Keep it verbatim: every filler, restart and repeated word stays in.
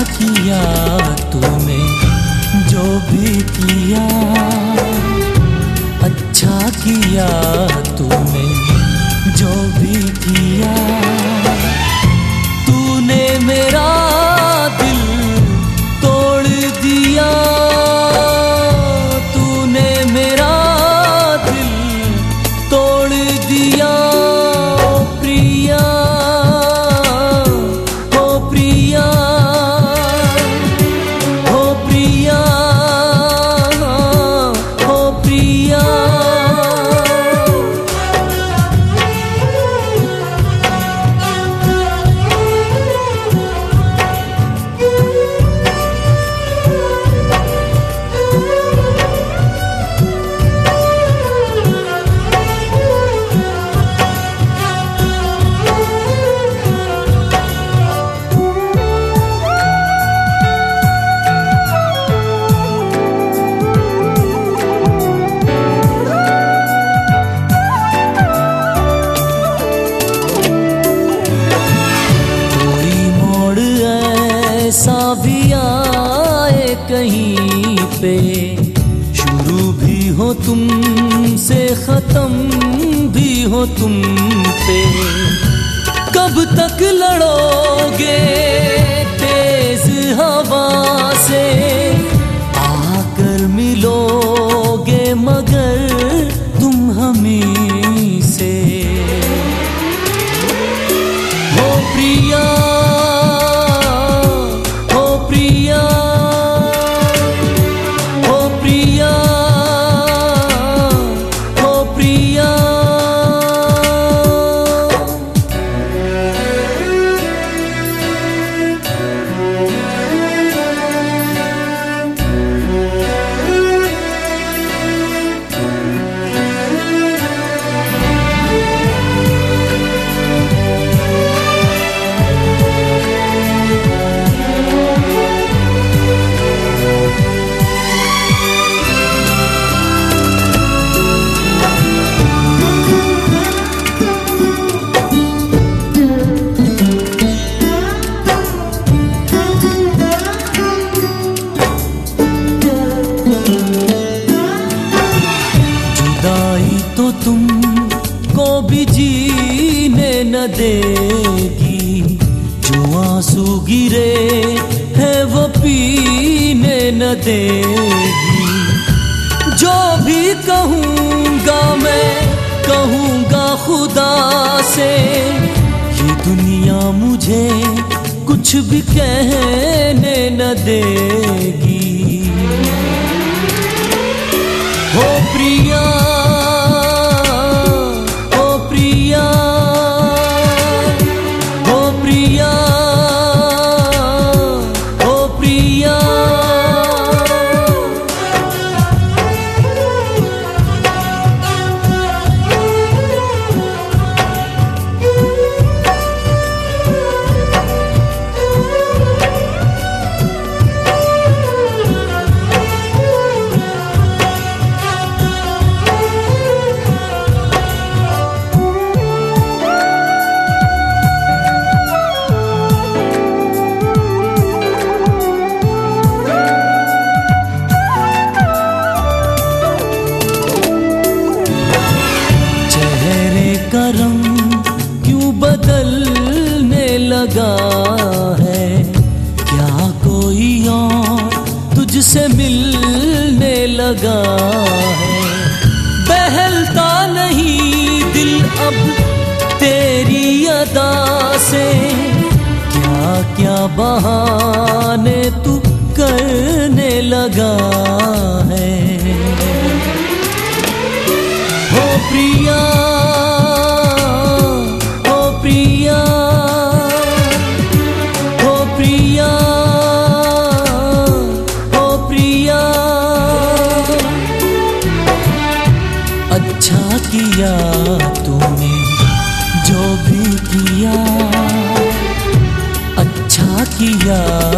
किया तूने जो भी किया, अच्छा किया तूने जो भी किया। तूने मेरा दिल तोड़ दिया, तूने मेरा दिल तोड़ दिया। ओ प्रिया, ओ प्रिया, ओ प्रिया, ओ प्रिया। ऐसा भी आए कहीं पे, शुरू भी हो तुम से खत्म भी हो तुम पे। कब तक लड़ोगे तेज हवा से, आकर मिलोगे मगर तुम हमें से। हो प्रिया, तो तुमको भी जीने न देगी, जो आंसू गिरे हैं वो पीने न देगी। जो भी कहूँगा मैं कहूँगा खुदा से, ये दुनिया मुझे कुछ भी कहने न देगी। हो प्रिया, का रंग क्यों बदलने लगा है, क्या कोई और तुझसे मिलने लगा है। बहलता नहीं दिल अब तेरी अदा से, क्या क्या बहाने तू करने लगा है। हो प्रिया, अच्छा किया तूने जो भी किया, अच्छा किया